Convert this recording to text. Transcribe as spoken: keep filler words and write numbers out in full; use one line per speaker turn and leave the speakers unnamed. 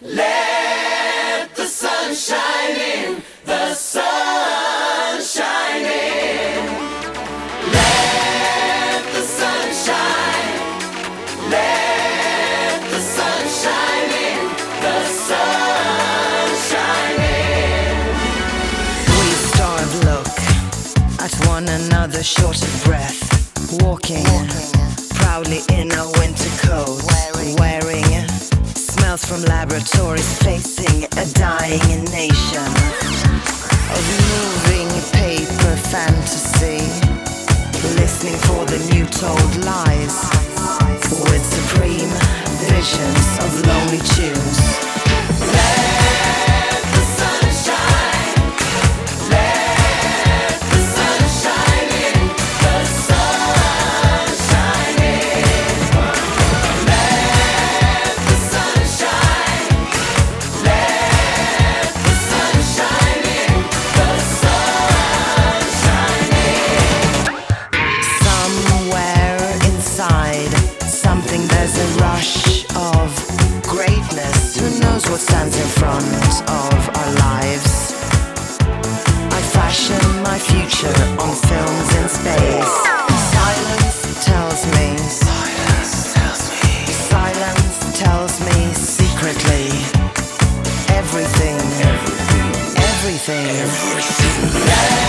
Let the sun shine in, the sun shine in. Let the sun shine, let the sun shine in, the sun shine in.
We starve, look at one another short of breath, walking, proudly in our winter coats, wearing smells from laboratories, facing a dying nation of moving paper fantasy, listening for the new told lies, with supreme visions of lonely tunes.
Let the sun shine, let the sun shine in, the sun shine in. Let the sun shine, let the sun shine in, the sun shine in.
Somewhere inside something, there's a rush of greatness. Who knows what stands in front of our lives? I fashion my future on films in space. Silence tells me, silence tells me, silence tells me secretly everything, everything, everything. everything.